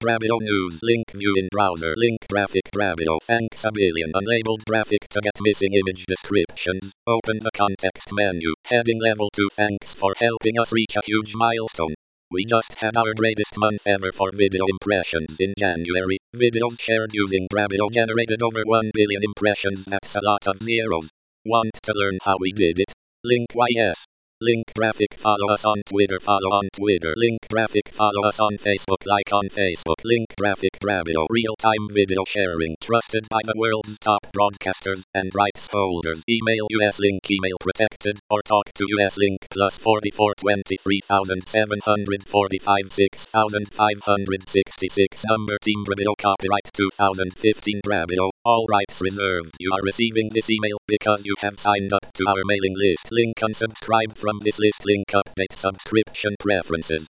Brabio News. Link view in browser. Link graphic Brabio. Thanks a billion. Unlabeled graphic to get missing image descriptions. Open the context menu. Heading level 2. Thanks for helping us reach a huge milestone. We just had our greatest month ever for video impressions in January. Videos shared using Brabio generated over 1 billion impressions. That's a lot of zeros. Want to learn how we did it? Link YS. Link graphic follow us on Twitter. Follow on Twitter. Link graphic follow us on Facebook. Like on Facebook. Link graphic Brabio. Real-time video sharing. Trusted by the world's top broadcasters and rights holders. Email US Link. Email protected. Or talk to US Link plus 44 23,745 6,566. Number Team Brabio. Copyright 2015 Brabio. All rights reserved. You are receiving this email because you have signed up to our mailing list. Link unsubscribe from this list. Link update subscription preferences.